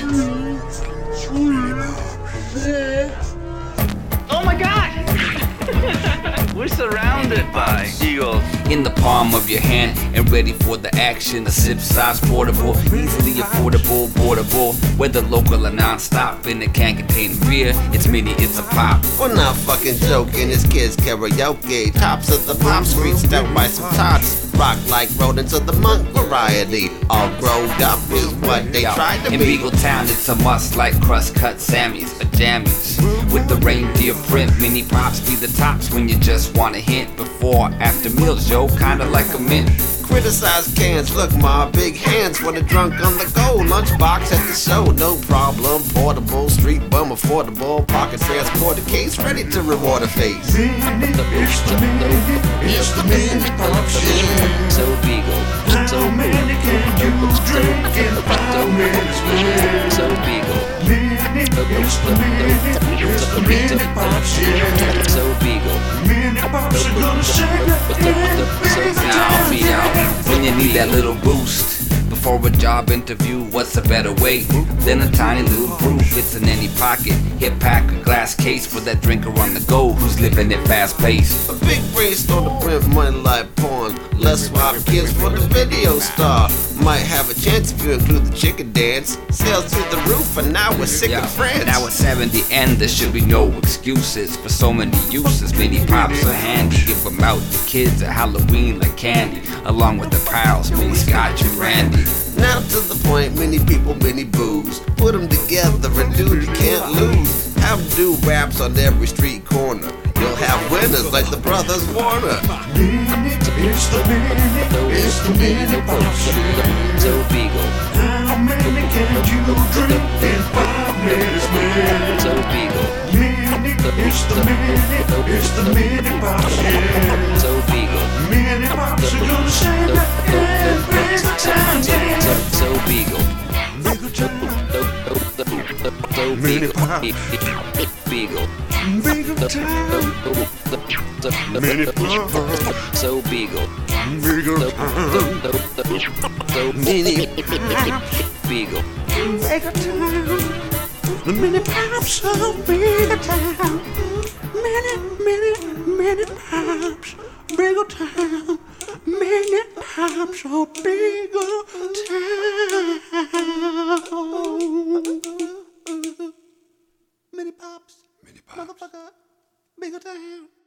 Oh my God! We're surrounded by eagles. In the palm of your hand and ready for the action. A sip size portable, easily affordable, portable. Whether local or non-stop, and it can't contain beer. It's mini, it's a pop. We're not fucking joking, it's kids karaoke. Tops of the pop street, stuck by some tots. Rock like rodents of the monk variety. All grown up is what they tried to In be. Beagle Town, it's a must like crust cut Sammys or jammies. With the reindeer print, mini pops be the tops when you just want a hint. Before, after meals, yo, kinda like a mint. Criticize cans, look my big hands when the drunk on the go. Lunchbox at the show, no problem. Portable, street bum affordable. Pocket transporter case, ready to reward a face. It's the mini pop shit. So Beagle, How many can you drink in 5 minutes, man? so Beagle, It's the mini pop shit. so Beagle. Mini pops are gonna shake your head. Now, me out. When you need that little boost before a job interview, what's a better way than a tiny little brew? Fits in any pocket, hip pack, a glass case for that drinker on the go who's living at fast pace. A big brainstorm to print money like porn. Let's swap kids for the video star. Might have a chance if you include the chicken dance. Sales through the roof, and now we're sick of friends. Now it's 70 and there should be no excuses for so many uses. Mini pops are handy, give them out to kids at Halloween like candy, along with the pals, mini scotch and brandy. Now to the point, many people, many booze. Put them together and dude, you can't lose. Have them do raps on every street corner. You'll have winners like the Brothers Warner. It's the mini pop shit. So Beagle, How many can you drink in 5 minutes, man? so Beagle, It's the mini pop shit. so Beagle, Mini pops are gonna shake your head every time, yeah. so Beagle, Beagle Town, so Mini Beagle, pop. Beagle, Beagle Town, Mini pop, so Beagle, Beagle Town, so Mini Beagle. Beagle Town. The mini pops of Beagle Town. Mini pops, Beagle Town. Mini pops of Beagle Town. Mini pops, motherfucker, Beagle Town.